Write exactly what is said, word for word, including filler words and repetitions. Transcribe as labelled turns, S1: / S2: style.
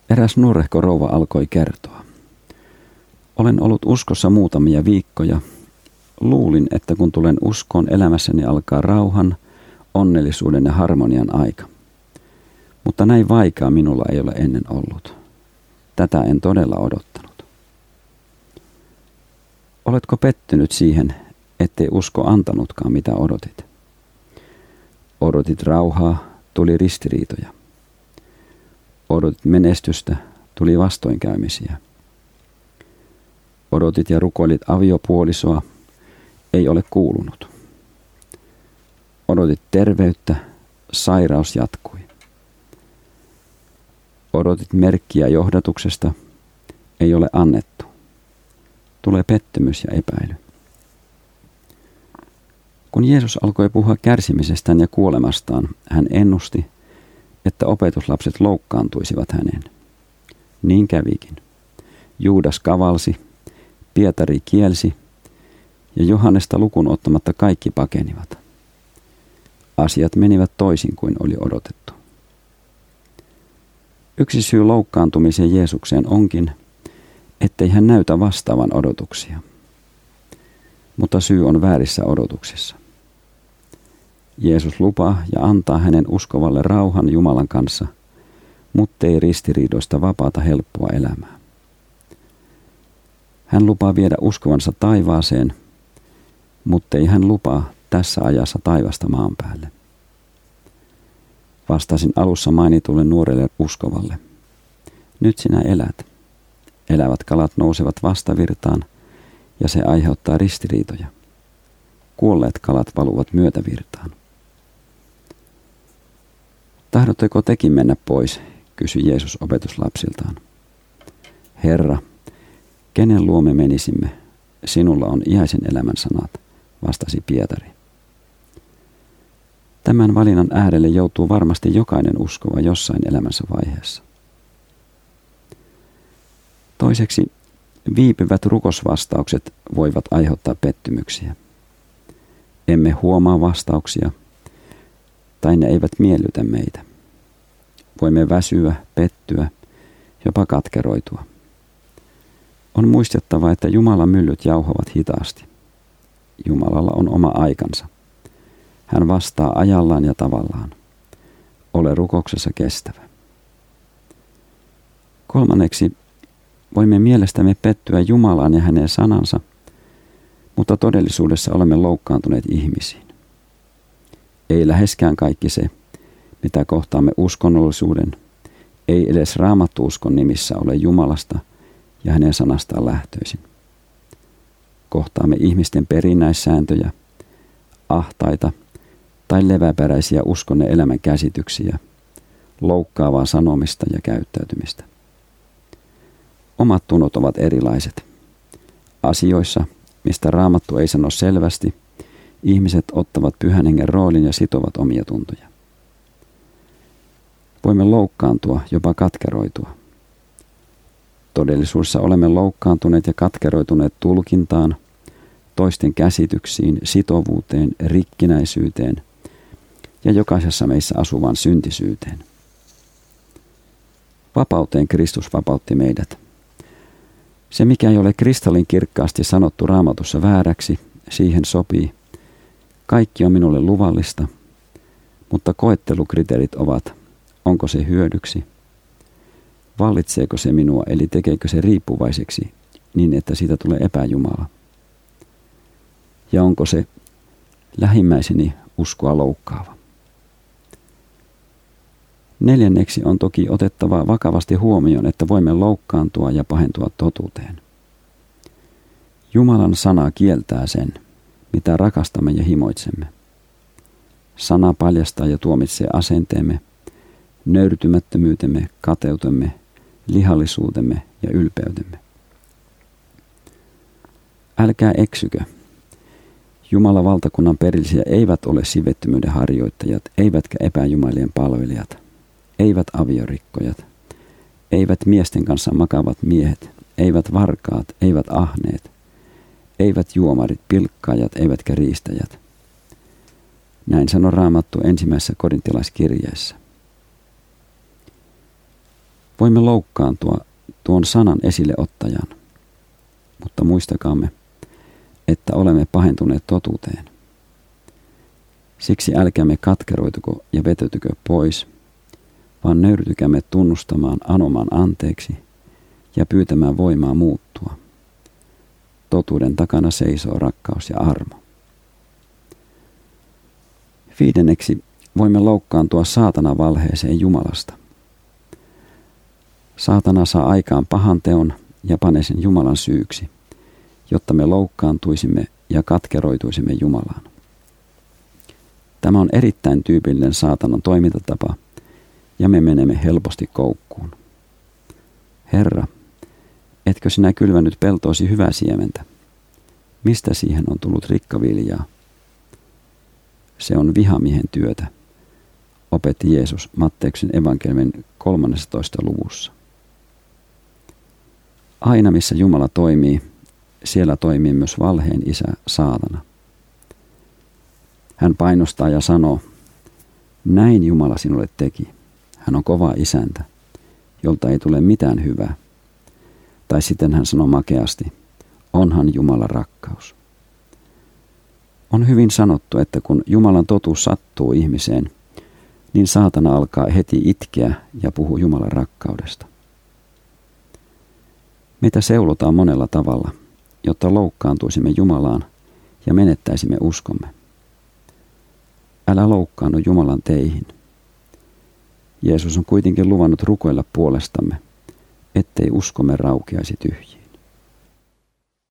S1: Eräs nuorehko rouva alkoi kertoa. Olen ollut uskossa muutamia viikkoja. Luulin, että kun tulen uskoon, elämässäni alkaa rauhan, onnellisuuden ja harmonian aika. Mutta näin vaikeaa minulla ei ole ennen ollut. Tätä en todella odottanut. Oletko pettynyt siihen, ettei usko antanutkaan mitä odotit? Odotit rauhaa, tuli ristiriitoja. Odotit menestystä, tuli vastoinkäymisiä. Odotit ja rukoilit aviopuolisoa, ei ole kuulunut. Odotit terveyttä, sairaus jatkui. Odotit merkkiä johdatuksesta, ei ole annettu. Tulee pettymys ja epäily. Kun Jeesus alkoi puhua kärsimisestään ja kuolemastaan, hän ennusti, että opetuslapset loukkaantuisivat häneen. Niin kävikin. Juudas kavalsi, Pietari kielsi ja Johannesta lukuun ottamatta kaikki pakenivat. Asiat menivät toisin kuin oli odotettu. Yksi syy loukkaantumiseen Jeesukseen onkin, ettei hän näytä vastaavan odotuksia. Mutta syy on väärissä odotuksissa. Jeesus lupaa ja antaa hänen uskovalle rauhan Jumalan kanssa, muttei ristiriidoista vapaata helppoa elämää. Hän lupaa viedä uskovansa taivaaseen, muttei hän lupaa tässä ajassa taivasta maan päälle. Vastasin alussa mainitulle nuorelle uskovalle. Nyt sinä elät. Elävät kalat nousevat vastavirtaan ja se aiheuttaa ristiriitoja. Kuolleet kalat valuvat myötävirtaan. Tahdotteko tekin mennä pois, kysyi Jeesus opetuslapsiltaan. Herra, kenen luo me menisimme? Sinulla on iäisen elämän sanat, vastasi Pietari. Tämän valinnan äärelle joutuu varmasti jokainen uskova jossain elämänsä vaiheessa. Toiseksi, viipyvät rukosvastaukset voivat aiheuttaa pettymyksiä. Emme huomaa vastauksia, tai ne eivät miellytä meitä. Voimme väsyä, pettyä, jopa katkeroitua. On muistettava, että Jumalan myllyt jauhovat hitaasti. Jumalalla on oma aikansa. Hän vastaa ajallaan ja tavallaan. Ole rukouksessa kestävä. Kolmanneksi, voimme mielestämme pettyä Jumalaan ja hänen sanansa, mutta todellisuudessa olemme loukkaantuneet ihmisiin. Ei läheskään kaikki se, mitä kohtaamme uskonnollisuuden, ei edes raamattu-uskon nimissä ole Jumalasta ja hänen sanastaan lähtöisin. Kohtaamme ihmisten perinnäissääntöjä, ahtaita tai leväperäisiä uskon ja elämän käsityksiä, loukkaavaa sanomista ja käyttäytymistä. Omat tunnot ovat erilaiset. Asioissa, mistä Raamattu ei sano selvästi, ihmiset ottavat Pyhän Hengen roolin ja sitovat omia tuntoja. Voimme loukkaantua, jopa katkeroitua. Todellisuudessa olemme loukkaantuneet ja katkeroituneet tulkintaan, toisten käsityksiin, sitovuuteen, rikkinäisyyteen ja jokaisessa meissä asuvaan syntisyyteen. Vapauteen Kristus vapautti meidät. Se, mikä ei ole kristallin kirkkaasti sanottu Raamatussa vääräksi, siihen sopii. Kaikki on minulle luvallista, mutta koettelukriteerit ovat, onko se hyödyksi, vallitseeko se minua, eli tekeekö se riippuvaiseksi niin, että siitä tulee epäjumala, ja onko se lähimmäiseni uskoa loukkaava. Neljänneksi on toki otettava vakavasti huomioon, että voimme loukkaantua ja pahentua totuuteen. Jumalan sana kieltää sen, mitä rakastamme ja himoitsemme. Sana paljastaa ja tuomitsee asenteemme, nöyrtymättömyytemme, kateutemme, lihallisuutemme ja ylpeytemme. Älkää eksykö. Jumalan valtakunnan perillisiä eivät ole sivettömyyden harjoittajat, eivätkä epäjumalien palvelijat, eivät aviorikkojat, eivät miesten kanssa makavat miehet, eivät varkaat, eivät ahneet, eivät juomarit, pilkkaajat, eivätkä riistäjät. Näin sanoi Raamattu ensimmäisessä korintilaiskirjeessä. Voimme loukkaantua tuon sanan esilleottajan, mutta muistakaamme, että olemme pahentuneet totuuteen. Siksi älkäämme katkeroituko ja vetäytykö pois, vaan nöyrtykäämme tunnustamaan anomaan anteeksi ja pyytämään voimaa muuttua. Totuuden takana seisoo rakkaus ja armo. Viidenneksi voimme loukkaantua saatana valheeseen Jumalasta. Saatana saa aikaan pahan teon ja panee sen Jumalan syyksi, jotta me loukkaantuisimme ja katkeroituisimme Jumalaan. Tämä on erittäin tyypillinen saatanan toimintatapa, ja me menemme helposti koukkuun. Herra, etkö sinä kylvänyt peltoosi hyvää siementä? Mistä siihen on tullut rikkaviljaa? Se on vihamiehen työtä, opetti Jeesus Matteuksen evankeliumin kolmannessatoista luvussa. Aina missä Jumala toimii, siellä toimii myös valheen isä saatana. Hän painostaa ja sanoo, näin Jumala sinulle teki. Hän on kova isäntä, jolta ei tule mitään hyvää. Tai sitten hän sanoo makeasti, onhan Jumala rakkaus. On hyvin sanottu, että kun Jumalan totuus sattuu ihmiseen, niin saatana alkaa heti itkeä ja puhuu Jumalan rakkaudesta. Meitä seulotaan monella tavalla, jotta loukkaantuisimme Jumalaan ja menettäisimme uskomme. Älä loukkaannu Jumalan teihin. Jeesus on kuitenkin luvannut rukoilla puolestamme, ettei uskomme raukeaisi tyhjään.